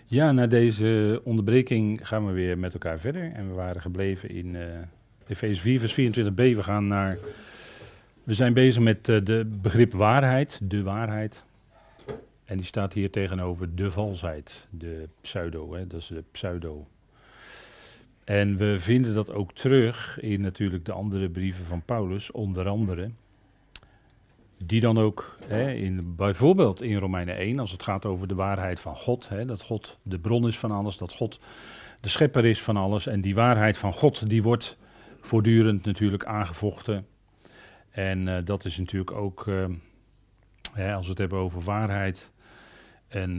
Ja, na deze onderbreking gaan we weer met elkaar verder. En we waren gebleven in Efeze 4, vers 24b. We zijn bezig met de begrip waarheid, de waarheid. En die staat hier tegenover de valsheid, de pseudo, hè, dat is de pseudo. En we vinden dat ook terug in natuurlijk de andere brieven van Paulus, onder andere. Die dan ook, bijvoorbeeld in Romeinen 1, als het gaat over de waarheid van God, dat God de bron is van alles, dat God de schepper is van alles. En die waarheid van God, die wordt voortdurend natuurlijk aangevochten. En dat is natuurlijk ook, als we het hebben over waarheid en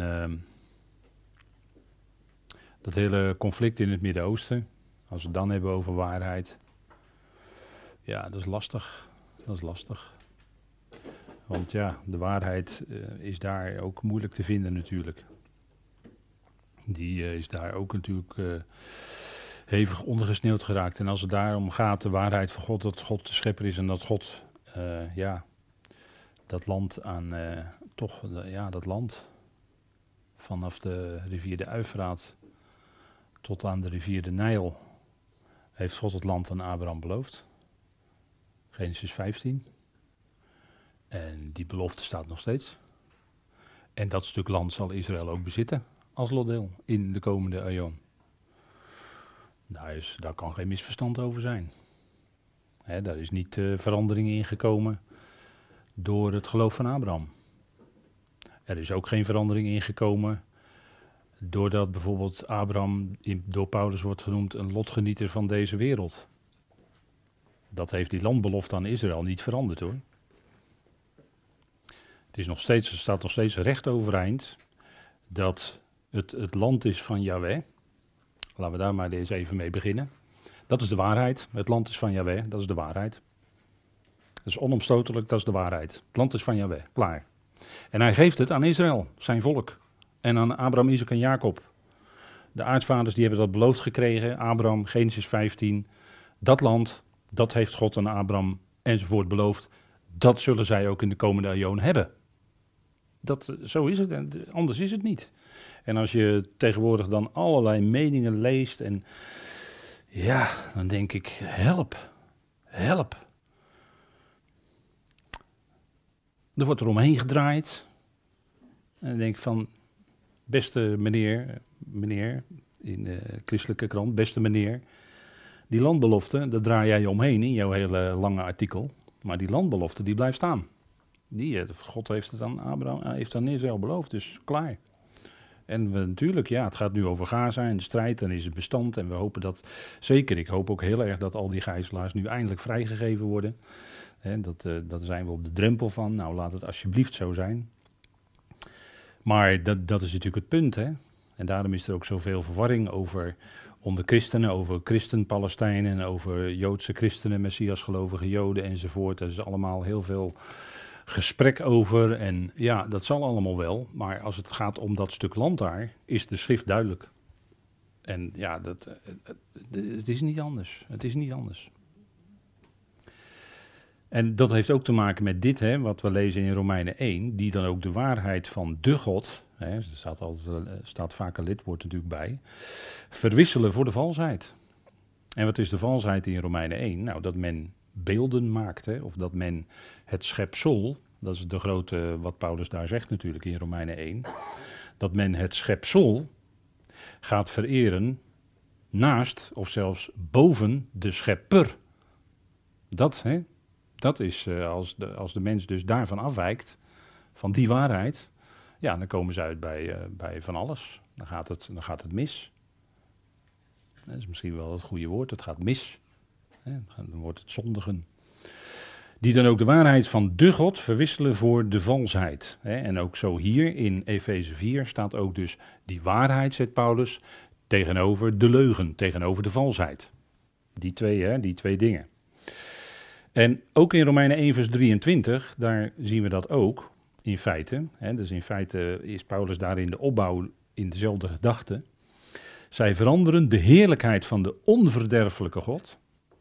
dat hele conflict in het Midden-Oosten, als we het dan hebben over waarheid, ja, dat is lastig. Dat is lastig. Want ja, de waarheid is daar ook moeilijk te vinden natuurlijk. Die is daar ook natuurlijk hevig ondergesneeuwd geraakt. En als het daarom gaat, de waarheid van God, dat God de schepper is en dat God, dat land aan, dat land vanaf de rivier de Uifraat tot aan de rivier de Nijl, heeft God het land aan Abraham beloofd. Genesis 15. En die belofte staat nog steeds. En dat stuk land zal Israël ook bezitten als lotdeel in de komende eeuwen. Daar kan geen misverstand over zijn. Daar is niet verandering in gekomen door het geloof van Abraham. Er is ook geen verandering in gekomen doordat bijvoorbeeld Abraham door Paulus wordt genoemd een lotgenieter van deze wereld. Dat heeft die landbelofte aan Israël niet veranderd hoor. Er staat nog steeds recht overeind dat het land is van Yahweh. Laten we daar maar eens even mee beginnen. Dat is de waarheid. Het land is van Yahweh, dat is de waarheid. Dat is onomstotelijk, dat is de waarheid. Het land is van Yahweh, klaar. En hij geeft het aan Israël, zijn volk. En aan Abraham, Isaac en Jacob. De aartsvaders die hebben dat beloofd gekregen. Abraham, Genesis 15. Dat land, dat heeft God aan Abraham enzovoort beloofd. Dat zullen zij ook in de komende eeuwen hebben. Zo is het, en anders is het niet. En als je tegenwoordig dan allerlei meningen leest en ja, dan denk ik, help. Er wordt er omheen gedraaid. En dan denk ik van, beste meneer, in de christelijke krant, beste meneer, die landbelofte, daar draai jij je omheen in jouw hele lange artikel. Maar die landbelofte, die blijft staan. God heeft het aan Abraham, heeft aan Israël beloofd, dus klaar. En natuurlijk, ja, het gaat nu over Gaza en de strijd, en is het bestand. En we hopen dat, zeker, ik hoop ook heel erg dat al die gijzelaars nu eindelijk vrijgegeven worden. Dat zijn we op de drempel van, nou laat het alsjeblieft zo zijn. Maar dat is natuurlijk het punt, hè. En daarom is er ook zoveel verwarring onder christenen, over christen-Palestijnen, over Joodse christenen, Messiasgelovige Joden enzovoort. Er is allemaal heel veel gesprek over en ja, dat zal allemaal wel. Maar als het gaat om dat stuk land daar, is de schrift duidelijk. En ja, het is niet anders. Het is niet anders. En dat heeft ook te maken met dit, wat we lezen in Romeinen 1, die dan ook de waarheid van de God, er staat vaak een lidwoord natuurlijk bij, verwisselen voor de valsheid. En wat is de valsheid in Romeinen 1? Nou, dat men beelden maakt, of dat men het schepsel, dat is de grote, wat Paulus daar zegt natuurlijk in Romeinen 1, dat men het schepsel gaat vereren naast of zelfs boven de schepper. Dat is, als de mens dus daarvan afwijkt, van die waarheid, ja, dan komen ze uit bij van alles. Dan gaat het mis. Dat is misschien wel het goede woord, het gaat mis. Dan wordt het zondigen. Die dan ook de waarheid van de God verwisselen voor de valsheid. En ook zo hier in Efeze 4 staat ook dus die waarheid, zegt Paulus, tegenover de leugen, tegenover de valsheid. Die twee dingen. En ook in Romeinen 1 vers 23, daar zien we dat ook in feite. Dus in feite is Paulus daar in de opbouw in dezelfde gedachte. Zij veranderen de heerlijkheid van de onverderfelijke God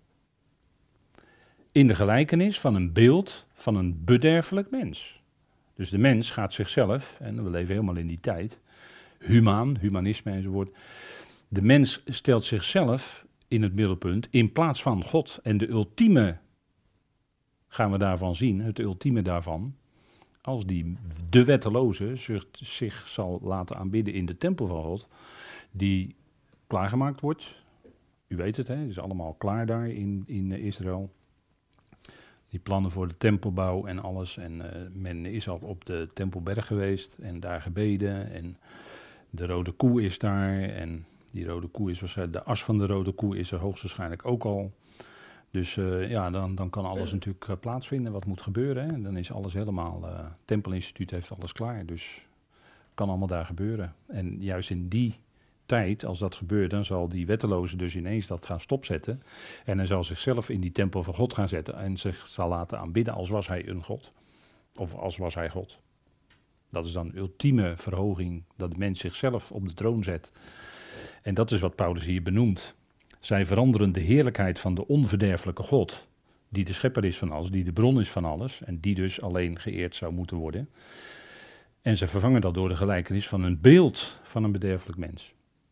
in de gelijkenis van een beeld van een bederfelijk mens. Dus de mens gaat zichzelf, en we leven helemaal in die tijd, humanisme enzovoort. De mens stelt zichzelf in het middelpunt in plaats van God. En de ultieme, gaan we daarvan zien, het ultieme daarvan, als de wetteloze zich zal laten aanbidden in de tempel van God, die klaargemaakt wordt. U weet het, het is allemaal klaar daar in Israël. Die plannen voor de tempelbouw en alles. En men is al op de Tempelberg geweest en daar gebeden. En de rode koe is daar. En die rode koe is waarschijnlijk, de as van de rode koe is er hoogstwaarschijnlijk ook al. Dus dan kan alles natuurlijk plaatsvinden wat moet gebeuren. Hè. Dan is alles helemaal, het Tempelinstituut heeft alles klaar. Dus kan allemaal daar gebeuren. En juist in die tijd, als dat gebeurt, dan zal die wetteloze dus ineens dat gaan stopzetten. En hij zal zichzelf in die tempel van God gaan zetten en zich zal laten aanbidden als was hij een God. Of als was hij God. Dat is dan ultieme verhoging, dat de mens zichzelf op de troon zet. En dat is wat Paulus hier benoemt. Zij veranderen de heerlijkheid van de onverderfelijke God, die de schepper is van alles, die de bron is van alles en die dus alleen geëerd zou moeten worden. En ze vervangen dat door de gelijkenis van een beeld van een bederfelijk mens.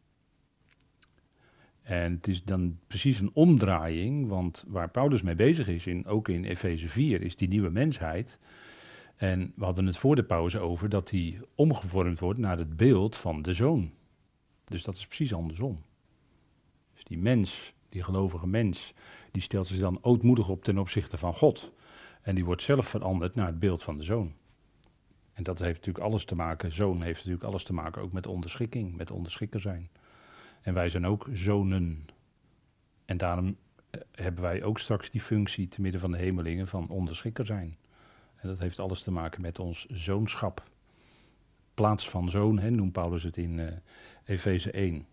En het is dan precies een omdraaiing, want waar Paulus mee bezig is, ook in Efeze 4, is die nieuwe mensheid. En we hadden het voor de pauze over dat die omgevormd wordt naar het beeld van de Zoon. Dus dat is precies andersom. Dus die mens, die gelovige mens, die stelt zich dan ootmoedig op ten opzichte van God. En die wordt zelf veranderd naar het beeld van de Zoon. En dat heeft natuurlijk alles te maken, zoon heeft natuurlijk alles te maken ook met onderschikking, met onderschikker zijn. En wij zijn ook zonen. En daarom hebben wij ook straks die functie te midden van de hemelingen van onderschikker zijn. En dat heeft alles te maken met ons zoonschap. Plaats van zoon, noemt Paulus het in Efeze 1.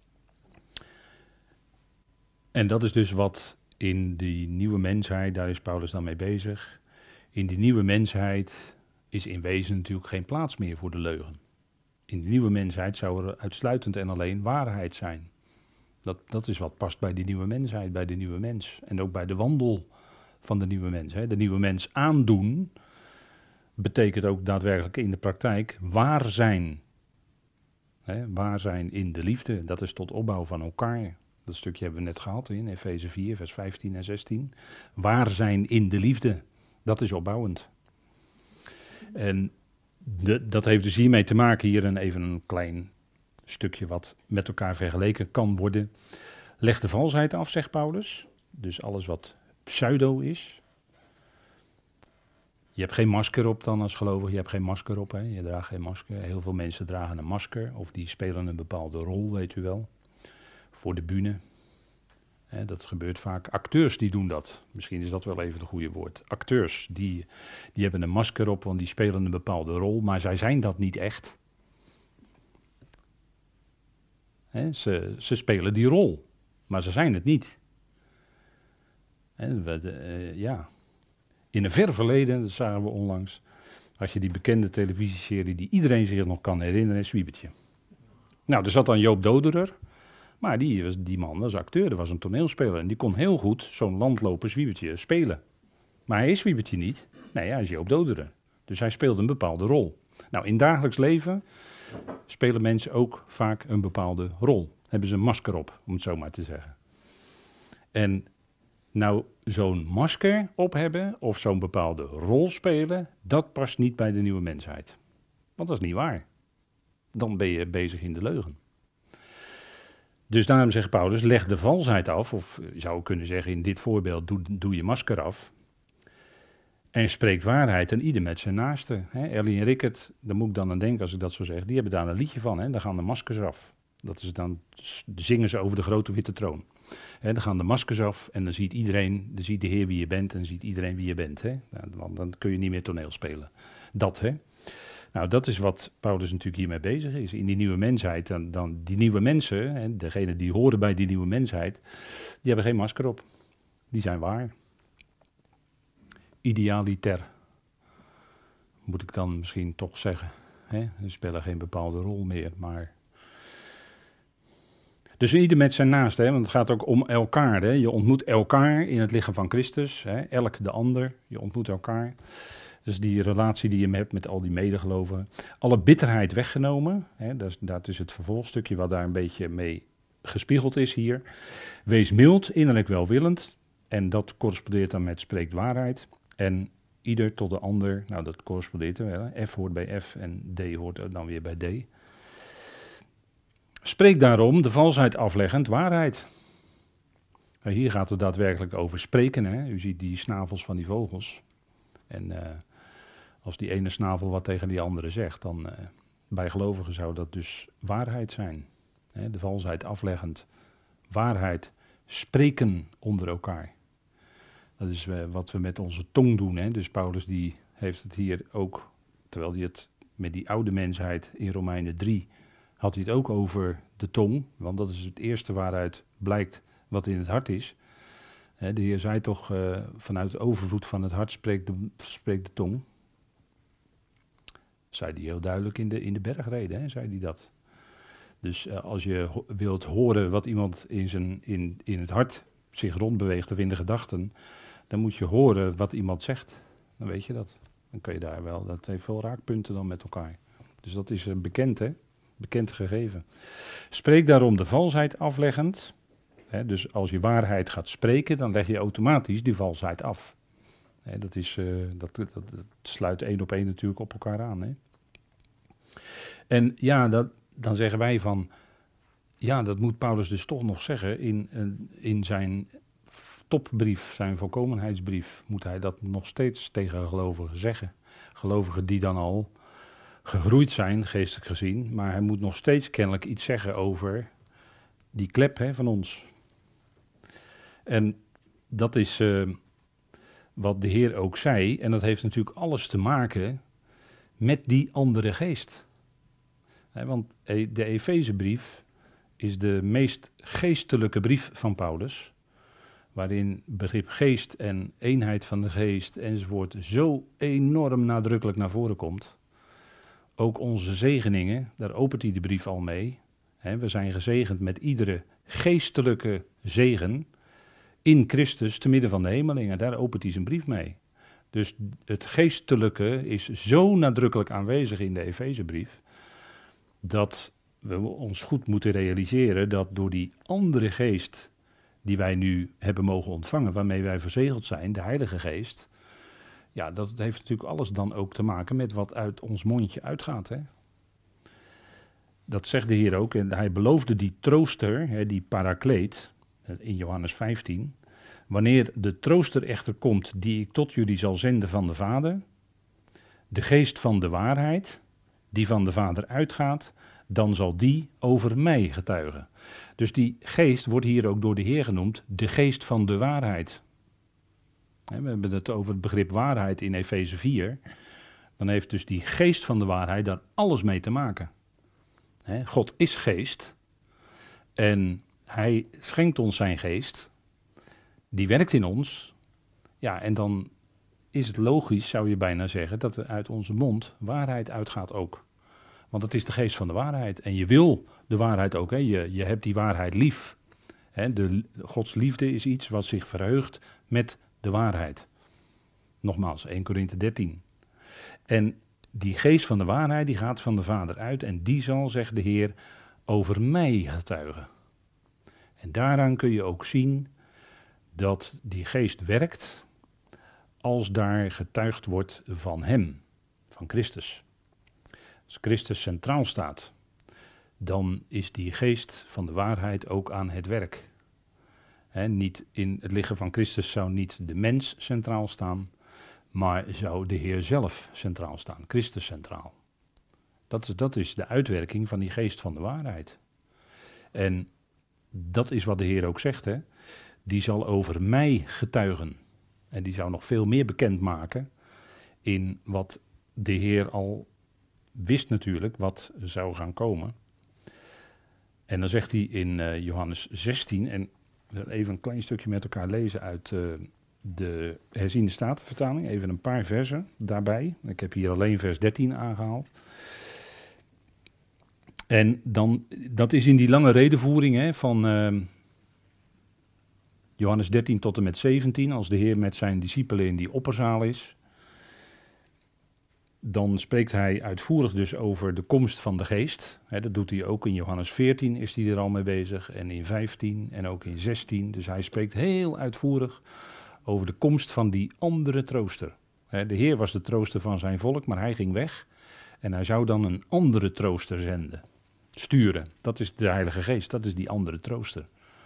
En dat is dus wat in die nieuwe mensheid, daar is Paulus dan mee bezig. In die nieuwe mensheid is in wezen natuurlijk geen plaats meer voor de leugen. In de nieuwe mensheid zou er uitsluitend en alleen waarheid zijn. Dat is wat past bij die nieuwe mensheid, bij de nieuwe mens. En ook bij de wandel van de nieuwe mens. De nieuwe mens aandoen betekent ook daadwerkelijk in de praktijk waar zijn. Waar zijn in de liefde, dat is tot opbouw van elkaar. Dat stukje hebben we net gehad in Efeze 4, vers 15 en 16. Waar zijn in de liefde, dat is opbouwend. En dat heeft dus hiermee te maken, hier even een klein stukje wat met elkaar vergeleken kan worden. Leg de valsheid af, zegt Paulus. Dus alles wat pseudo is. Je hebt geen masker op dan als gelovige, je hebt geen masker op, je draagt geen masker. Heel veel mensen dragen een masker of die spelen een bepaalde rol, weet u wel. Voor de bühne. Dat gebeurt vaak. Acteurs die doen dat. Misschien is dat wel even het goede woord. Acteurs die hebben een masker op, want die spelen een bepaalde rol, maar zij zijn dat niet echt. Ze spelen die rol, maar ze zijn het niet. In een ver verleden, dat zagen we onlangs, had je die bekende televisieserie die iedereen zich nog kan herinneren, Zwiebertje. Nou, er zat dan Joop Doderer. Maar die man was acteur, dat was een toneelspeler. En die kon heel goed zo'n landloper Zwiebertje spelen. Maar hij is Zwiebertje niet. Nee, hij is Joop Doderer. Dus hij speelt een bepaalde rol. Nou, in dagelijks leven spelen mensen ook vaak een bepaalde rol. Hebben ze een masker op, om het zo maar te zeggen. En nou, zo'n masker op hebben of zo'n bepaalde rol spelen, dat past niet bij de nieuwe mensheid. Want dat is niet waar. Dan ben je bezig in de leugen. Dus daarom zegt Paulus, leg de valsheid af, of je zou kunnen zeggen in dit voorbeeld, doe je masker af. En spreekt waarheid en ieder met zijn naaste. Ellie en Rickert, daar moet ik dan aan denken als ik dat zo zeg, die hebben daar een liedje van, daar gaan de maskers af. Dat is dan zingen ze over de grote witte troon. Dan gaan de maskers af en dan ziet iedereen, dan ziet de Heer wie je bent en dan ziet iedereen wie je bent. Dan kun je niet meer toneel spelen. Nou, dat is wat Paulus natuurlijk hiermee bezig is. In die nieuwe mensheid, dan die nieuwe mensen, degenen die horen bij die nieuwe mensheid, die hebben geen masker op. Die zijn waar. Idealiter, moet ik dan misschien toch zeggen. Ze spelen geen bepaalde rol meer, maar... Dus ieder met zijn naaste, want het gaat ook om elkaar. Je ontmoet elkaar in het lichaam van Christus, elk de ander, je ontmoet elkaar. Dus die relatie die je hebt met al die medegelovigen. Alle bitterheid weggenomen. Hè, dat is het vervolgstukje wat daar een beetje mee gespiegeld is hier. Wees mild, innerlijk welwillend. En dat correspondeert dan met spreekt waarheid. En ieder tot de ander, nou dat correspondeert er wel. Hè. F hoort bij F en D hoort dan weer bij D. Spreek daarom de valsheid afleggend waarheid. Hier gaat het daadwerkelijk over spreken. Hè. U ziet die snavels van die vogels. En als die ene snavel wat tegen die andere zegt, dan bij gelovigen zou dat dus waarheid zijn. Hè, de valsheid afleggend, waarheid, spreken onder elkaar. Dat is wat we met onze tong doen. Hè. Dus Paulus die heeft het hier ook, terwijl hij het met die oude mensheid in Romeinen 3, had hij het ook over de tong. Want dat is het eerste waaruit blijkt wat in het hart is. Hè, de Heer zei toch, vanuit de overvloed van het hart spreekt de tong. Zei hij heel duidelijk in de bergreden, hè, zei hij dat. Dus als je wilt horen wat iemand in het hart zich rondbeweegt of in de gedachten, dan moet je horen wat iemand zegt. Dan weet je dat. Dan kun je daar wel, dat heeft veel raakpunten dan met elkaar. Dus dat is een bekend gegeven. Spreek daarom de valsheid afleggend. Hè, dus als je waarheid gaat spreken, dan leg je automatisch die valsheid af. Hè, dat sluit 1 op 1 natuurlijk op elkaar aan. Hè. En ja, dan zeggen wij van, ja, dat moet Paulus dus toch nog zeggen in zijn topbrief, zijn volkomenheidsbrief, moet hij dat nog steeds tegen gelovigen zeggen. Gelovigen die dan al gegroeid zijn, geestelijk gezien, maar hij moet nog steeds kennelijk iets zeggen over die klep van ons. En dat is wat de Heer ook zei, en dat heeft natuurlijk alles te maken met die andere geest. Want de Efezebrief is de meest geestelijke brief van Paulus, waarin begrip geest en eenheid van de geest enzovoort zo enorm nadrukkelijk naar voren komt. Ook onze zegeningen, daar opent hij de brief al mee. We zijn gezegend met iedere geestelijke zegen in Christus te midden van de hemelingen. Daar opent hij zijn brief mee. Dus het geestelijke is zo nadrukkelijk aanwezig in de Efezebrief, dat we ons goed moeten realiseren dat door die andere geest die wij nu hebben mogen ontvangen, waarmee wij verzegeld zijn, de Heilige Geest, ja, dat heeft natuurlijk alles dan ook te maken met wat uit ons mondje uitgaat. Hè? Dat zegt de Heer ook, en hij beloofde die trooster, die parakleet, in Johannes 15, wanneer de trooster echter komt, die ik tot jullie zal zenden van de Vader, de geest van de waarheid, die van de Vader uitgaat, dan zal die over mij getuigen. Dus die geest wordt hier ook door de Heer genoemd, de geest van de waarheid. We hebben het over het begrip waarheid in Efeze 4. Dan heeft dus die geest van de waarheid daar alles mee te maken. God is geest en hij schenkt ons zijn geest. Die werkt in ons. Ja, en dan is het logisch, zou je bijna zeggen, dat er uit onze mond waarheid uitgaat ook. Want het is de geest van de waarheid. En je wil de waarheid ook. Hè? Je hebt die waarheid lief. Hè? Gods liefde is iets wat zich verheugt met de waarheid. Nogmaals, 1 Korinthe 13. En die geest van de waarheid die gaat van de Vader uit. En die zal, zegt de Heer, over mij getuigen. En daaraan kun je ook zien dat die geest werkt als daar getuigd wordt van hem, van Christus. Als Christus centraal staat, dan is die geest van de waarheid ook aan het werk. Niet in het lichaam van Christus zou niet de mens centraal staan, maar zou de Heer zelf centraal staan, Christus centraal. Dat is de uitwerking van die geest van de waarheid. En dat is wat de Heer ook zegt, hè. Die zal over mij getuigen. En die zou nog veel meer bekendmaken in wat de Heer al wist natuurlijk wat zou gaan komen. En dan zegt hij in Johannes 16, en even een klein stukje met elkaar lezen uit de herziende statenvertaling, even een paar versen daarbij. Ik heb hier alleen vers 13 aangehaald. En dan, dat is in die lange redevoering van Johannes 13 tot en met 17, als de Heer met zijn discipelen in die opperzaal is. dan spreekt hij uitvoerig dus over de komst van de geest. Dat doet hij ook in Johannes 14, is hij er al mee bezig. En in 15 en ook in 16. Dus hij spreekt heel uitvoerig over de komst van die andere trooster. De Heer was de trooster van zijn volk, maar hij ging weg. En hij zou dan een andere trooster sturen. Dat is de Heilige Geest, dat is die andere trooster.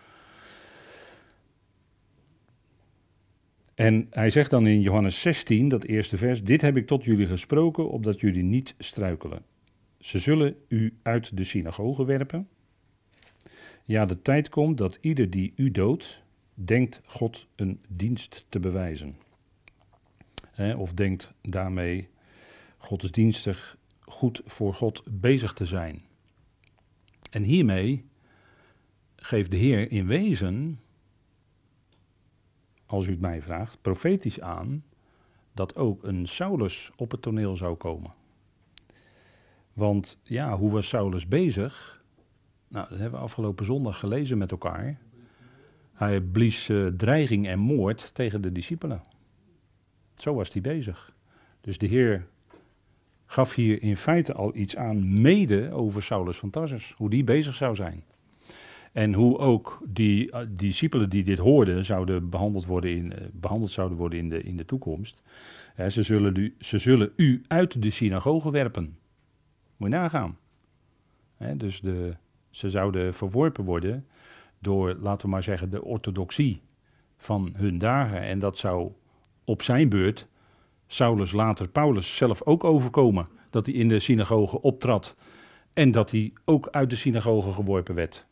En hij zegt dan in Johannes 16, dat eerste vers: dit heb ik tot jullie gesproken, opdat jullie niet struikelen. Ze zullen u uit de synagoge werpen. Ja, de tijd komt dat ieder die u doodt, denkt God een dienst te bewijzen. Of denkt daarmee godsdienstig goed voor God bezig te zijn. En hiermee geeft de Heer in wezen, als u het mij vraagt, profetisch aan dat ook een Saulus op het toneel zou komen. Want ja, hoe was Saulus bezig? Nou, dat hebben we afgelopen zondag gelezen met elkaar. Hij blies dreiging en moord tegen de discipelen. Zo was hij bezig. Dus de Heer gaf hier in feite al iets aan, mede over Saulus van Tarsus, hoe die bezig zou zijn. En hoe ook die discipelen die dit hoorden behandeld zouden worden in de toekomst. Ze zullen u uit de synagoge werpen. Moet je nagaan. Dus ze zouden verworpen worden door, laten we maar zeggen, de orthodoxie van hun dagen. En dat zou op zijn beurt Saulus, later Paulus, zelf ook overkomen. Dat hij in de synagoge optrad en dat hij ook uit de synagoge geworpen werd.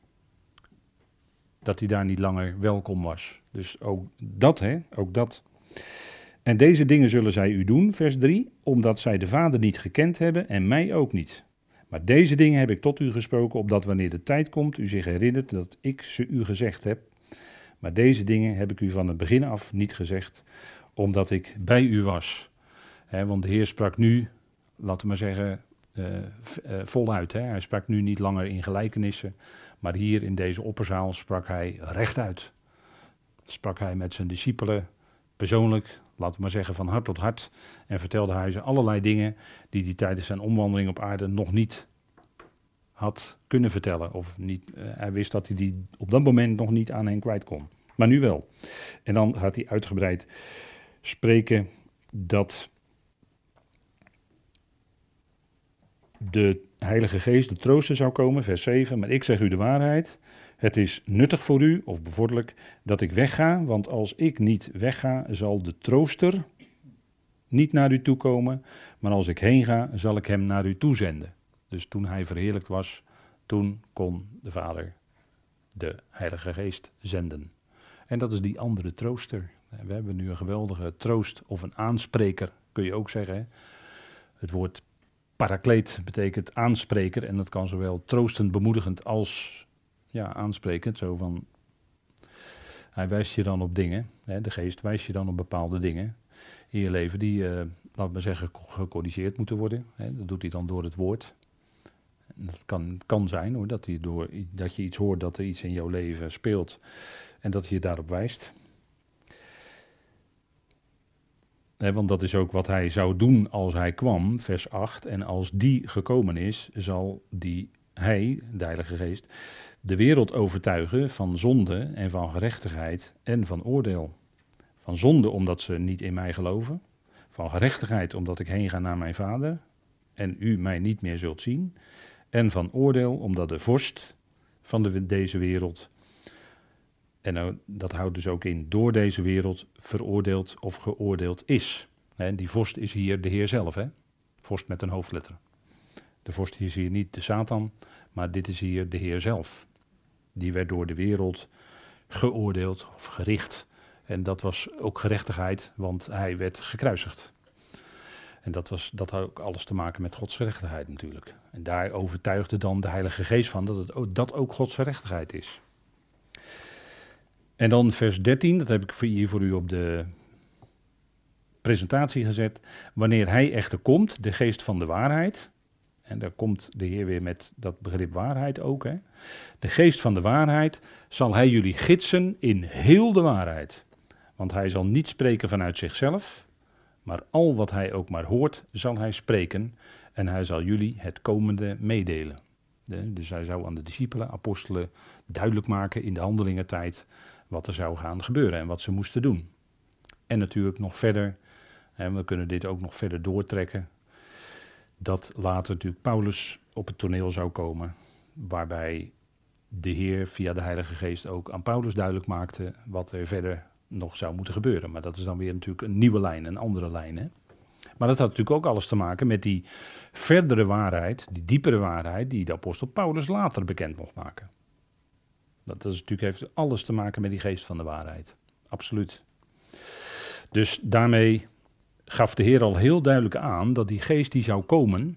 Dat hij daar niet langer welkom was. Dus ook dat. En deze dingen zullen zij u doen, vers 3, omdat zij de Vader niet gekend hebben en mij ook niet. Maar deze dingen heb ik tot u gesproken, opdat wanneer de tijd komt, u zich herinnert dat ik ze u gezegd heb. Maar deze dingen heb ik u van het begin af niet gezegd, omdat ik bij u was. Want de Heer sprak nu, laten we maar zeggen, voluit. Hij sprak nu niet langer in gelijkenissen, maar hier in deze opperzaal sprak hij rechtuit. Sprak hij met zijn discipelen persoonlijk, laten we maar zeggen van hart tot hart. En vertelde hij ze allerlei dingen die hij tijdens zijn omwandeling op aarde nog niet had kunnen vertellen. Of niet, hij wist dat hij die op dat moment nog niet aan hen kwijt kon. Maar nu wel. En dan gaat hij uitgebreid spreken dat de Heilige Geest, de trooster, zou komen, vers 7. Maar ik zeg u de waarheid, het is nuttig voor u, of bevorderlijk, dat ik wegga. Want als ik niet wegga, zal de trooster niet naar u toe komen. Maar als ik heen ga, zal ik hem naar u toezenden. Dus toen hij verheerlijkt was, toen kon de Vader de Heilige Geest zenden. En dat is die andere trooster. We hebben nu een geweldige troost of een aanspreker, kun je ook zeggen. Hè? Het woord parakleet betekent aanspreker en dat kan zowel troostend, bemoedigend als aansprekend. Zo van, hij wijst je dan op dingen, hè? De geest wijst je dan op bepaalde dingen in je leven die, laten we zeggen, gecorrigeerd moeten worden. Hè? Dat doet hij dan door het woord. En dat kan zijn hoor, dat je iets hoort, dat er iets in jouw leven speelt en dat hij je daarop wijst. Want dat is ook wat hij zou doen als hij kwam, vers 8. En als die gekomen is, zal hij, de Heilige Geest, de wereld overtuigen van zonde en van gerechtigheid en van oordeel. Van zonde omdat ze niet in mij geloven. Van gerechtigheid omdat ik heen ga naar mijn Vader en u mij niet meer zult zien. En van oordeel omdat de vorst van deze wereld, en dat houdt dus ook in, door deze wereld veroordeeld of geoordeeld is. Die vorst is hier de Heer zelf, hè? Vorst met een hoofdletter. De vorst is hier niet de Satan, maar dit is hier de Heer zelf. Die werd door de wereld geoordeeld of gericht. En dat was ook gerechtigheid, want hij werd gekruisigd. En dat had ook alles te maken met Gods gerechtigheid natuurlijk. En daar overtuigde dan de Heilige Geest van dat ook Gods gerechtigheid is. En dan vers 13, dat heb ik hier voor u op de presentatie gezet. Wanneer hij echter komt, de geest van de waarheid. En daar komt de Heer weer met dat begrip waarheid ook. Hè. De geest van de waarheid zal hij jullie gidsen in heel de waarheid. Want hij zal niet spreken vanuit zichzelf, Maar al wat hij ook maar hoort, zal hij spreken en hij zal jullie het komende meedelen. Dus hij zou aan de discipelen, apostelen, duidelijk maken in de handelingentijd wat er zou gaan gebeuren en wat ze moesten doen. En natuurlijk nog verder, en we kunnen dit ook nog verder doortrekken, dat later natuurlijk Paulus op het toneel zou komen, waarbij de Heer via de Heilige Geest ook aan Paulus duidelijk maakte wat er verder nog zou moeten gebeuren. Maar dat is dan weer natuurlijk een nieuwe lijn, een andere lijn. Hè? Maar dat had natuurlijk ook alles te maken met die verdere waarheid, die diepere waarheid die de apostel Paulus later bekend mocht maken. Dat is natuurlijk, heeft alles te maken met die geest van de waarheid. Absoluut. Dus daarmee gaf de Heer al heel duidelijk aan dat die geest die zou komen,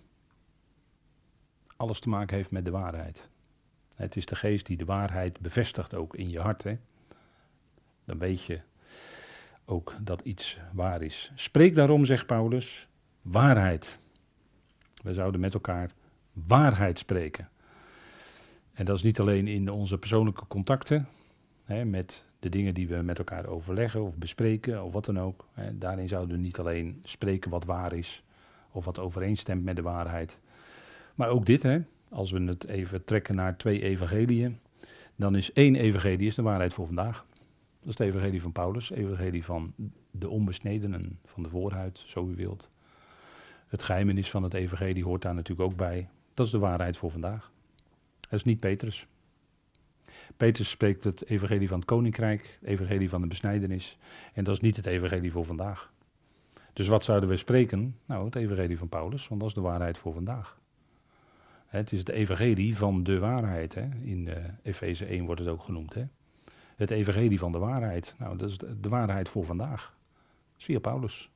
alles te maken heeft met de waarheid. Het is de geest die de waarheid bevestigt ook in je hart. Hè? Dan weet je ook dat iets waar is. Spreek daarom, zegt Paulus, waarheid. We zouden met elkaar waarheid spreken. En dat is niet alleen in onze persoonlijke contacten, hè, met de dingen die we met elkaar overleggen of bespreken of wat dan ook. Hè. Daarin zouden we niet alleen spreken wat waar is of wat overeenstemt met de waarheid. Maar ook dit, hè, als we het even trekken naar 2 evangeliën, dan is 1 evangelie is de waarheid voor vandaag. Dat is het evangelie van Paulus, het evangelie van de onbesnedenen, van de voorhuid, zo u wilt. Het geheimenis van het evangelie hoort daar natuurlijk ook bij. Dat is de waarheid voor vandaag. Dat is niet Petrus. Petrus spreekt het evangelie van het koninkrijk, het evangelie van de besnijdenis. En dat is niet het evangelie voor vandaag. Dus wat zouden we spreken? Nou, het evangelie van Paulus, want dat is de waarheid voor vandaag. Het is het evangelie van de waarheid. Hè? In Efeze 1 wordt het ook genoemd. Hè? Het evangelie van de waarheid. Nou, dat is de waarheid voor vandaag. Via Paulus.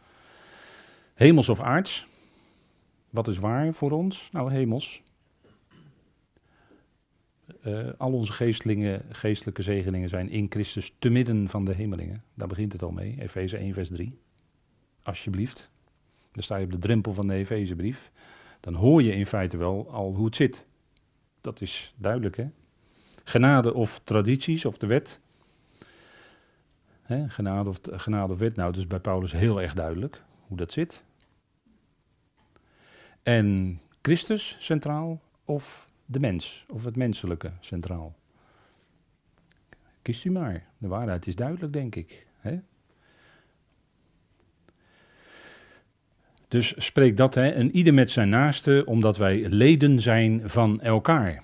Hemels of aards? Wat is waar voor ons? Nou, hemels. Al onze geestelijke zegeningen zijn in Christus te midden van de hemelingen. Daar begint het al mee, Efeze 1 vers 3. Alsjeblieft. Dan sta je op de drempel van de Efezebrief. Dan hoor je in feite wel al hoe het zit. Dat is duidelijk, hè. Genade of tradities of de wet. Hè, genade of wet, nou, dat is bij Paulus heel erg duidelijk hoe dat zit. En Christus centraal of de mens, of het menselijke centraal. Kiest u maar. De waarheid is duidelijk, denk ik. Hè? Dus spreek dat, hè, en ieder met zijn naaste, omdat wij leden zijn van elkaar.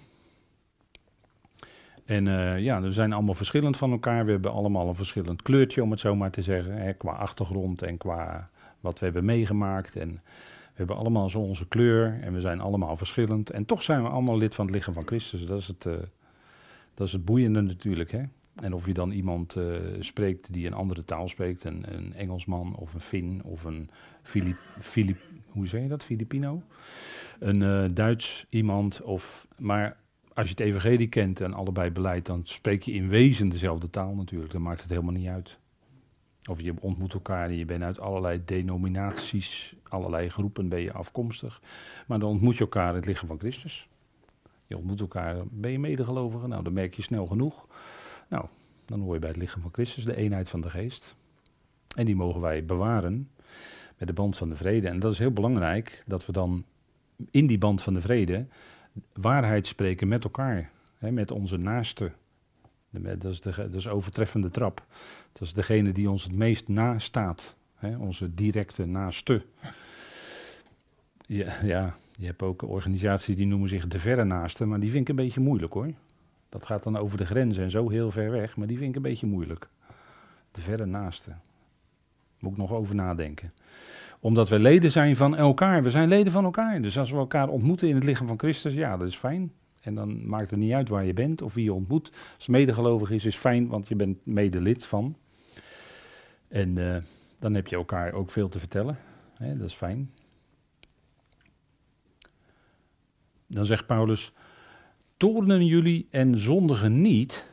En ja, we zijn allemaal verschillend van elkaar. We hebben allemaal een verschillend kleurtje, om het zo maar te zeggen. Hè, qua achtergrond en qua wat we hebben meegemaakt. En we hebben allemaal zo onze kleur en we zijn allemaal verschillend. En toch zijn we allemaal lid van het lichaam van Christus. Dat is het boeiende natuurlijk, hè. En of je dan iemand spreekt die een andere taal spreekt, een Engelsman of een Fin of een hoe zeg je dat, Filipino? Een Duits iemand, maar als je het evangelie kent en allebei beleidt, dan spreek je in wezen dezelfde taal natuurlijk. Dan maakt het helemaal niet uit. Of je ontmoet elkaar en je bent uit allerlei denominaties, allerlei groepen ben je afkomstig. Maar dan ontmoet je elkaar in het lichaam van Christus. Je ontmoet elkaar, ben je medegelovige? Nou, dan merk je snel genoeg. Nou, dan hoor je bij het lichaam van Christus, de eenheid van de geest. En die mogen wij bewaren met de band van de vrede. En dat is heel belangrijk, dat we dan in die band van de vrede waarheid spreken met elkaar. Hè, met onze naaste. Dat is overtreffende trap. Dat is degene die ons het meest nastaat. Hè, onze directe naaste. Ja, je hebt ook organisaties die noemen zich de verre naaste, maar die vind ik een beetje moeilijk, hoor. Dat gaat dan over de grenzen en zo heel ver weg, maar die vind ik een beetje moeilijk. De verre naaste. Moet ik nog over nadenken. Omdat we leden zijn van elkaar. We zijn leden van elkaar. Dus als we elkaar ontmoeten in het lichaam van Christus, ja, dat is fijn. En dan maakt het niet uit waar je bent of wie je ontmoet. Als het medegelovig is fijn, want je bent medelid van. En dan heb je elkaar ook veel te vertellen. Hè, dat is fijn. Dan zegt Paulus, toornen jullie en zondigen niet.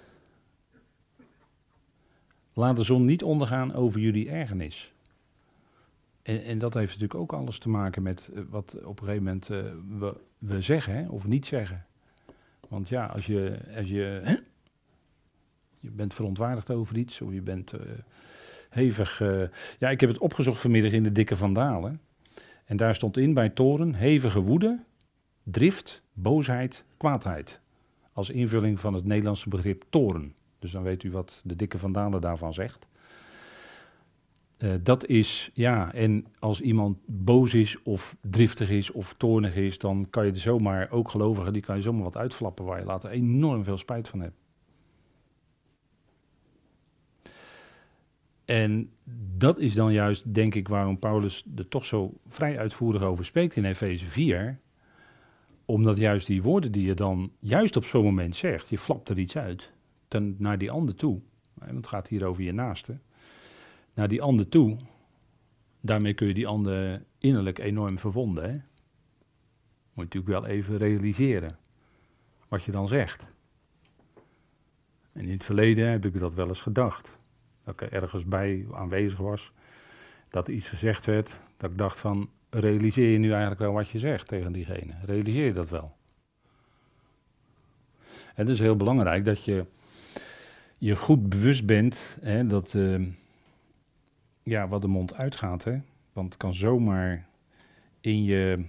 Laat de zon niet ondergaan over jullie ergernis. En dat heeft natuurlijk ook alles te maken met wat op een gegeven moment we zeggen, hè, of niet zeggen. Want ja, als je bent verontwaardigd over iets, of je bent Hevig. Ja, ik heb het opgezocht vanmiddag in de Dikke Vandalen. En daar stond in bij toren hevige woede, drift, boosheid, kwaadheid. Als invulling van het Nederlandse begrip toren. Dus dan weet u wat de Dikke Vandalen daarvan zegt. Dat is, ja, en als iemand boos is of driftig is of toornig is, dan kan je er zomaar, ook gelovigen, die kan je zomaar wat uitflappen waar je later enorm veel spijt van hebt. En dat is dan juist, denk ik, waarom Paulus er toch zo vrij uitvoerig over spreekt in Efeze 4. Omdat juist die woorden die je dan juist op zo'n moment zegt, je flapt er iets uit, naar die ander toe. Want het gaat hier over je naaste. Naar die ander toe, daarmee kun je die ander innerlijk enorm verwonden. Hè? Moet je natuurlijk wel even realiseren wat je dan zegt. En in het verleden heb ik dat wel eens gedacht. Dat ik er ergens bij aanwezig was, dat er iets gezegd werd, dat ik dacht van, realiseer je nu eigenlijk wel wat je zegt tegen diegene? Realiseer je dat wel? En het is heel belangrijk dat je je goed bewust bent, hè, dat wat de mond uitgaat. Hè? Want het kan zomaar in je,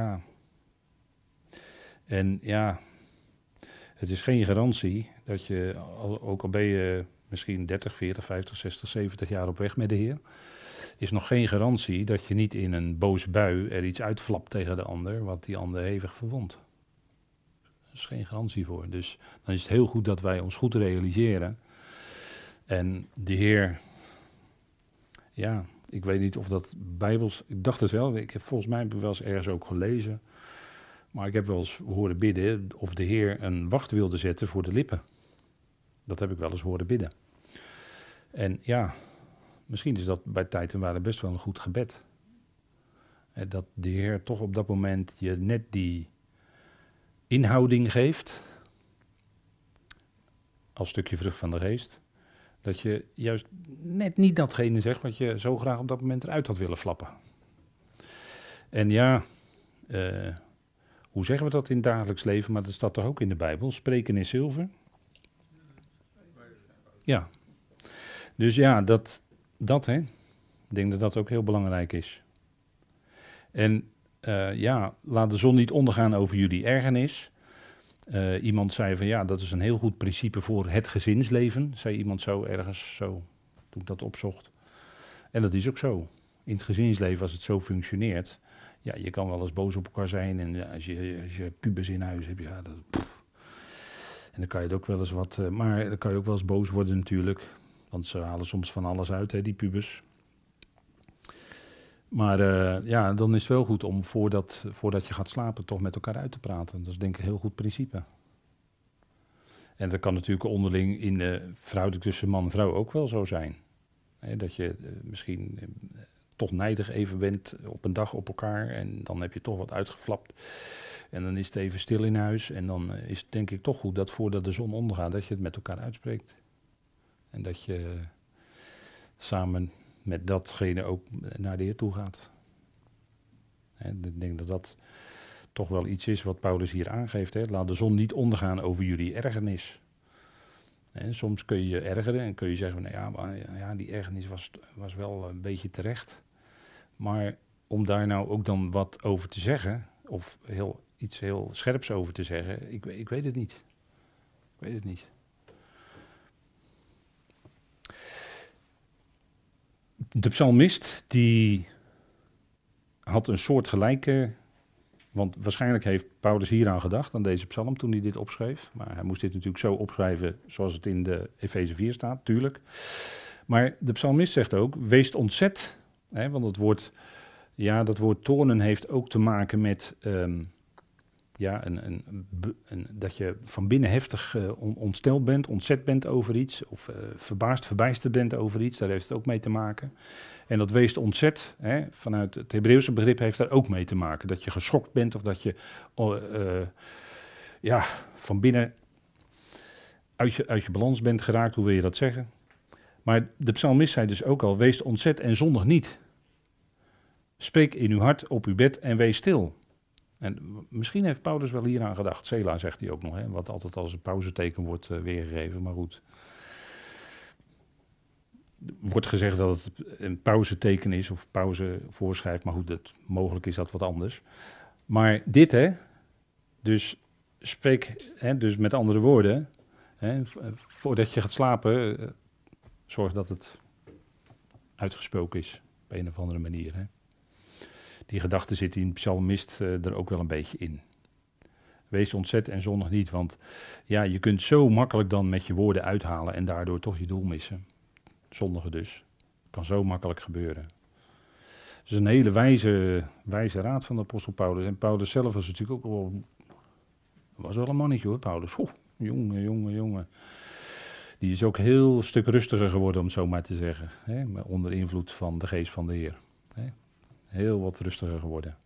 het is geen garantie dat je, ook al ben je misschien 30, 40, 50, 60, 70 jaar op weg met de Heer, is nog geen garantie dat je niet in een boze bui er iets uitflapt tegen de ander, wat die ander hevig verwondt. Er is geen garantie voor. Dus dan is het heel goed dat wij ons goed realiseren. En de Heer, ja, ik weet niet of dat Bijbels, ik dacht het wel, volgens mij heb ik wel eens ergens ook gelezen, maar ik heb wel eens horen bidden of de Heer een wacht wilde zetten voor de lippen. Dat heb ik wel eens horen bidden. En ja, misschien is dat bij tijd en waarde best wel een goed gebed. Dat de Heer toch op dat moment je net die inhouding geeft, als stukje vrucht van de geest, dat je juist net niet datgene zegt wat je zo graag op dat moment eruit had willen flappen. En ja, hoe zeggen we dat in het dagelijks leven, maar dat staat toch ook in de Bijbel, spreken is zilver. Ja, dus ja, dat hè, ik denk dat dat ook heel belangrijk is. En laat de zon niet ondergaan over jullie ergernis. Iemand zei van ja, dat is een heel goed principe voor het gezinsleven, zei iemand zo ergens, zo, toen ik dat opzocht. En dat is ook zo. In het gezinsleven, als het zo functioneert, ja, je kan wel eens boos op elkaar zijn en als je pubers in huis hebt, ja, en dan kan je het ook wel eens maar dan kan je ook wel eens boos worden natuurlijk, want ze halen soms van alles uit, hè, die pubers. Maar dan is het wel goed om voordat je gaat slapen toch met elkaar uit te praten. Dat is denk ik een heel goed principe. En dat kan natuurlijk onderling in de verhouding tussen man en vrouw ook wel zo zijn. Dat je misschien toch nijdig even bent op een dag op elkaar en dan heb je toch wat uitgeflapt. En dan is het even stil in huis en dan is het denk ik toch goed dat voordat de zon ondergaat, dat je het met elkaar uitspreekt. En dat je samen met datgene ook naar de Heer toe gaat. Ik denk dat dat toch wel iets is wat Paulus hier aangeeft. Hè. Laat de zon niet ondergaan over jullie ergernis. Soms kun je je ergeren en kun je zeggen, nou ja, die ergernis was wel een beetje terecht. Maar om daar nou ook dan wat over te zeggen, of iets heel scherps over te zeggen, ik weet het niet. Ik weet het niet. De psalmist die had een soortgelijke, want waarschijnlijk heeft Paulus hieraan gedacht, aan deze psalm toen hij dit opschreef. Maar hij moest dit natuurlijk zo opschrijven zoals het in de Efeze 4 staat, tuurlijk. Maar de psalmist zegt ook, wees ontzet, want dat woord toornen heeft ook te maken met dat je van binnen heftig ontsteld bent, ontzet bent over iets, of verbijsterd bent over iets, daar heeft het ook mee te maken. En dat wees ontzet, vanuit het Hebreeuwse begrip heeft daar ook mee te maken. Dat je geschokt bent of dat je van binnen uit je balans bent geraakt, hoe wil je dat zeggen? Maar de psalmist zei dus ook al, wees ontzet en zondig niet. Spreek in uw hart op uw bed en wees stil. En misschien heeft Paulus wel hieraan gedacht. Sela zegt hij ook nog, wat altijd als een pauzeteken wordt weergegeven, maar goed. wordt gezegd dat het een pauzeteken is of pauzevoorschrijf, maar goed, mogelijk is dat wat anders. Maar dit, hè, dus spreek, hè, dus met andere woorden, hè, voordat je gaat slapen, zorg dat het uitgesproken is, op een of andere manier. Hè. Die gedachte zit in psalmist er ook wel een beetje in. Wees ontzet en zondig niet, want ja, je kunt zo makkelijk dan met je woorden uithalen en daardoor toch je doel missen. Zondigen dus. Kan zo makkelijk gebeuren. Het is een hele wijze raad van de apostel Paulus. En Paulus zelf was natuurlijk ook was wel een mannetje hoor, Paulus. Jongen. Die is ook heel stuk rustiger geworden, om het zo maar te zeggen. Hè? Onder invloed van de geest van de Heer. Hè? Heel wat rustiger geworden.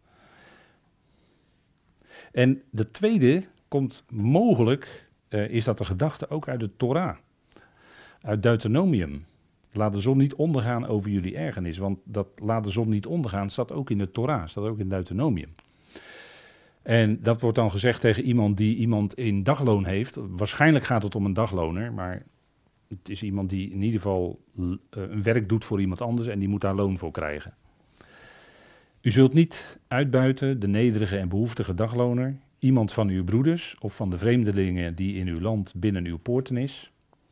En de tweede komt mogelijk, is dat de gedachte ook uit de Torah. Uit Deuteronomium. Laat de zon niet ondergaan over jullie ergernis. Want dat laat de zon niet ondergaan staat ook in de Torah, staat ook in Deuteronomium. En dat wordt dan gezegd tegen iemand die iemand in dagloon heeft. Waarschijnlijk gaat het om een dagloner, maar het is iemand die in ieder geval een werk doet voor iemand anders en die moet daar loon voor krijgen. U zult niet uitbuiten de nederige en behoeftige dagloner, iemand van uw broeders of van de vreemdelingen die in uw land binnen uw poorten is.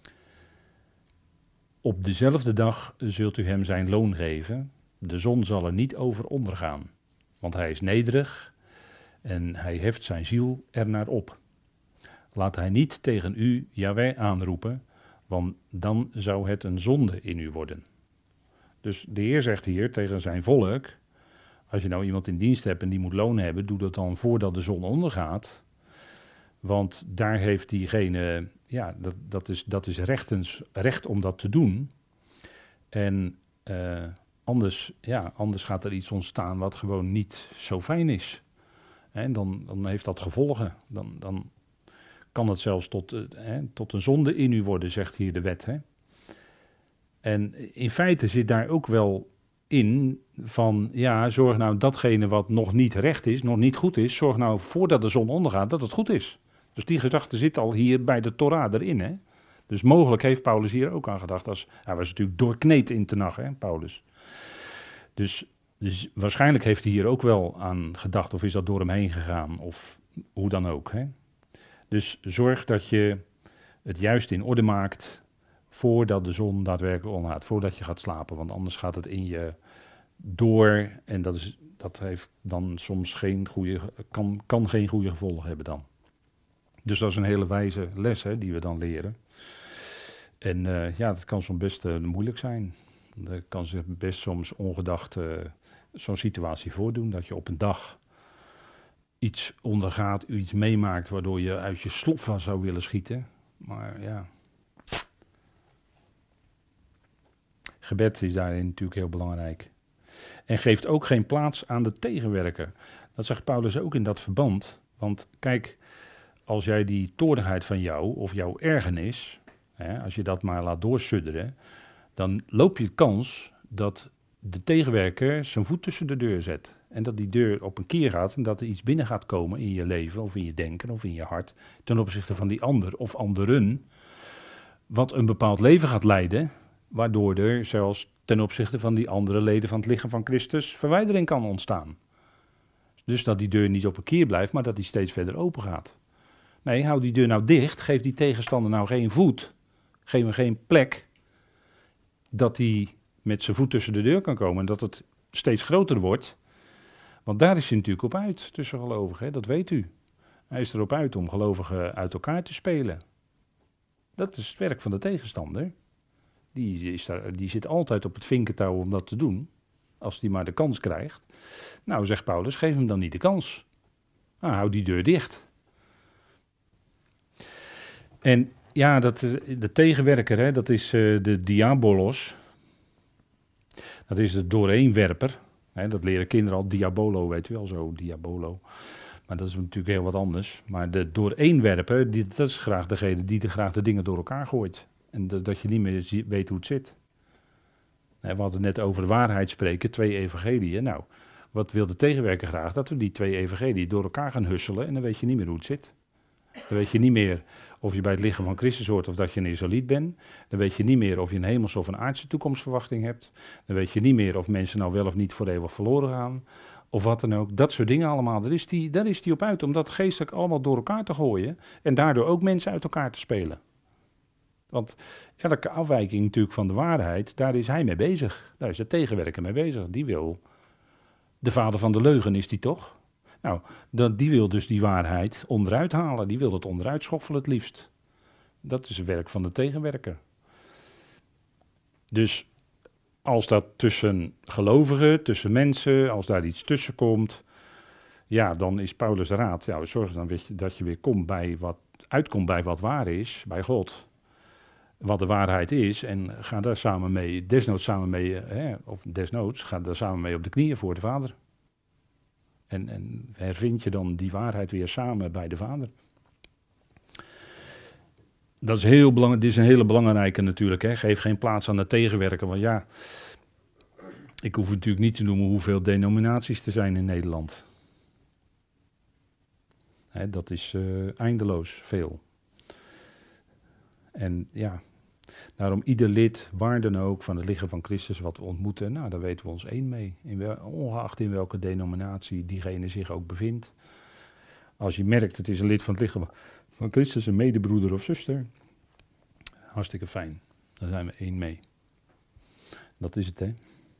Op dezelfde dag zult u hem zijn loon geven. De zon zal er niet over ondergaan, want hij is nederig en hij heft zijn ziel ernaar op. Laat hij niet tegen u Jahweh aanroepen, want dan zou het een zonde in u worden. Dus de Heer zegt hier tegen zijn volk, als je nou iemand in dienst hebt en die moet loon hebben, doe dat dan voordat de zon ondergaat. Want daar heeft diegene, ja, dat is recht om dat te doen. En anders gaat er iets ontstaan wat gewoon niet zo fijn is. En dan heeft dat gevolgen. Dan kan het zelfs tot een zonde in u worden, zegt hier de wet. Hè? En in feite zit daar ook wel in van, ja, zorg nou datgene wat nog niet recht is, nog niet goed is, zorg nou voordat de zon ondergaat dat het goed is. Dus die gedachte zit al hier bij de Torah erin. Hè? Dus mogelijk heeft Paulus hier ook aan gedacht. Hij was natuurlijk doorkneed in Tenach, hè, Paulus. Dus waarschijnlijk heeft hij hier ook wel aan gedacht, of is dat door hem heen gegaan, of hoe dan ook. Hè? Dus zorg dat je het juist in orde maakt voordat de zon daadwerkelijk ondergaat, voordat je gaat slapen, want anders gaat het in je door en dat heeft dan soms kan geen goede gevolgen hebben dan. Dus dat is een hele wijze les, hè, die we dan leren. En ja, dat kan soms best moeilijk zijn. Er kan zich best soms ongedacht zo'n situatie voordoen, dat je op een dag iets ondergaat, iets meemaakt, waardoor je uit je sloffen zou willen schieten. Maar ja, gebed is daarin natuurlijk heel belangrijk. En geeft ook geen plaats aan de tegenwerker. Dat zegt Paulus ook in dat verband. Want kijk, als jij die toornigheid van jou of jouw ergernis, hè, als je dat maar laat doorsudderen, dan loop je de kans dat de tegenwerker zijn voet tussen de deur zet. En dat die deur op een keer gaat en dat er iets binnen gaat komen in je leven of in je denken of in je hart ten opzichte van die ander of anderen, wat een bepaald leven gaat leiden, waardoor er zelfs ten opzichte van die andere leden van het lichaam van Christus verwijdering kan ontstaan. Dus dat die deur niet op een keer blijft, maar dat die steeds verder open gaat. Nee, hou die deur nou dicht, geef die tegenstander nou geen voet, geef hem geen plek, dat hij met zijn voet tussen de deur kan komen en dat het steeds groter wordt. Want daar is hij natuurlijk op uit tussen gelovigen, hè? Dat weet u. Hij is erop uit om gelovigen uit elkaar te spelen. Dat is het werk van de tegenstander. Die zit altijd op het vinkentouw om dat te doen, als hij maar de kans krijgt. Nou, zegt Paulus, geef hem dan niet de kans. Nou, hou die deur dicht. En ja, de tegenwerker, hè, dat is de diabolos. Dat is de doorheenwerper. Hè, dat leren kinderen al, diabolo, weet u wel, zo, diabolo. Maar dat is natuurlijk heel wat anders. Maar de doorheenwerper, dat is graag degene die graag de dingen door elkaar gooit. En dat je niet meer weet hoe het zit. We hadden net over de waarheid spreken, 2 evangeliën. Nou, wat wil de tegenwerker graag? Dat we die 2 evangeliën door elkaar gaan husselen en dan weet je niet meer hoe het zit. Dan weet je niet meer of je bij het lichaam van Christus hoort of dat je een Israëliet bent. Dan weet je niet meer of je een hemelse of een aardse toekomstverwachting hebt. Dan weet je niet meer of mensen nou wel of niet voor eeuwig verloren gaan. Of wat dan ook. Dat soort dingen allemaal. Daar is die op uit om dat geestelijk allemaal door elkaar te gooien. En daardoor ook mensen uit elkaar te spelen. Want elke afwijking natuurlijk van de waarheid, daar is hij mee bezig. Daar is de tegenwerker mee bezig. Die wil, de vader van de leugen is die toch? Nou, die wil dus die waarheid onderuit halen. Die wil het onderuit schoffelen het liefst. Dat is het werk van de tegenwerker. Dus als dat tussen gelovigen, tussen mensen, als daar iets tussen komt, ja, dan is Paulus' raad, ja, zorg dan dat je weer uitkomt bij wat waar is, bij God. Wat de waarheid is en ga daar samen mee, ga daar samen mee op de knieën voor de Vader. En hervind je dan die waarheid weer samen bij de Vader. Dat is heel belangrijk. Dit is een hele belangrijke natuurlijk. Hè. Geef geen plaats aan de tegenwerker. Want ja, ik hoef natuurlijk niet te noemen hoeveel denominaties er zijn in Nederland. Hè, dat is eindeloos veel. En ja, daarom ieder lid, waar dan ook, van het lichaam van Christus wat we ontmoeten, nou, daar weten we ons één mee. Ongeacht in welke denominatie diegene zich ook bevindt. Als je merkt, het is een lid van het lichaam van Christus, een medebroeder of zuster. Hartstikke fijn. Daar zijn we één mee. Dat is het, hè.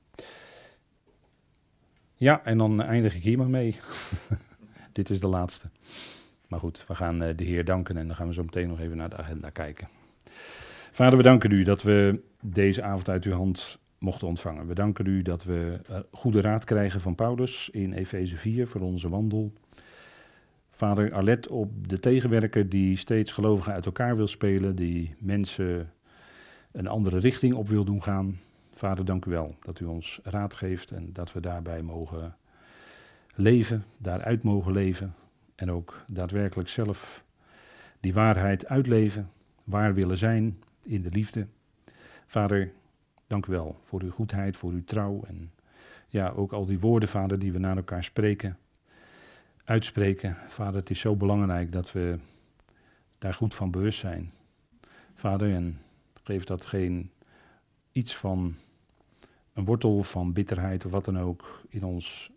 Ja, en dan eindig ik hier maar mee. Dit is de laatste. Maar goed, we gaan de Heer danken en dan gaan we zo meteen nog even naar de agenda kijken. Vader, we danken u dat we deze avond uit uw hand mochten ontvangen. We danken u dat we goede raad krijgen van Paulus in Efeze 4 voor onze wandel. Vader, alert op de tegenwerker die steeds gelovigen uit elkaar wil spelen, die mensen een andere richting op wil doen gaan. Vader, dank u wel dat u ons raad geeft en dat we daarbij mogen leven, daaruit mogen leven en ook daadwerkelijk zelf die waarheid uitleven, waar willen zijn in de liefde. Vader, dank u wel voor uw goedheid, voor uw trouw en ja, ook al die woorden, Vader, die we naar elkaar spreken, uitspreken. Vader, het is zo belangrijk dat we daar goed van bewust zijn. Vader, en geef dat geen iets van een wortel van bitterheid of wat dan ook in ons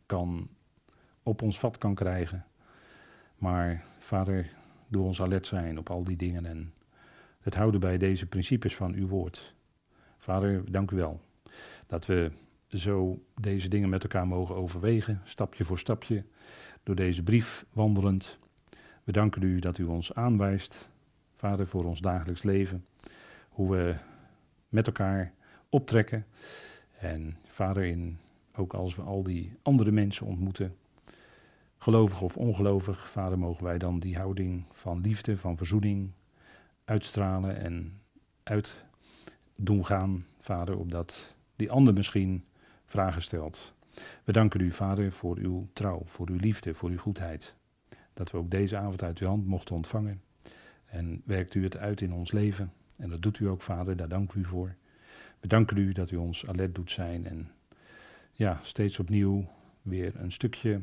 op ons vat kan krijgen. Maar Vader, doe ons alert zijn op al die dingen en het houden bij deze principes van uw woord. Vader, dank u wel dat we zo deze dingen met elkaar mogen overwegen, stapje voor stapje, door deze brief wandelend. We danken u dat u ons aanwijst, Vader, voor ons dagelijks leven, hoe we met elkaar optrekken. En Vader, ook als we al die andere mensen ontmoeten, gelovig of ongelovig, Vader, mogen wij dan die houding van liefde, van verzoening uitstralen en uit doen gaan, Vader, opdat die ander misschien vragen stelt. We danken u, Vader, voor uw trouw, voor uw liefde, voor uw goedheid. Dat we ook deze avond uit uw hand mochten ontvangen. En werkt u het uit in ons leven. En dat doet u ook, Vader, daar dank u voor. We danken u dat u ons alert doet zijn en ja, steeds opnieuw weer een stukje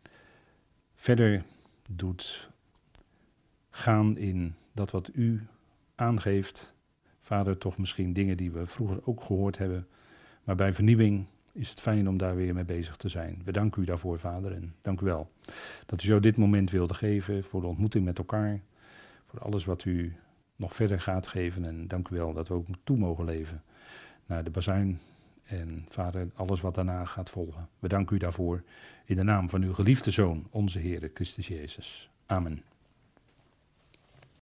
verder doet gaan in dat wat u aangeeft. Vader, toch misschien dingen die we vroeger ook gehoord hebben, maar bij vernieuwing is het fijn om daar weer mee bezig te zijn. We danken u daarvoor, Vader, en dank u wel dat u zo dit moment wilde geven voor de ontmoeting met elkaar, voor alles wat u nog verder gaat geven en dank u wel dat we ook toe mogen leven naar de bazuin en Vader, alles wat daarna gaat volgen. We danken u daarvoor in de naam van uw geliefde Zoon, onze Heer Christus Jezus. Amen.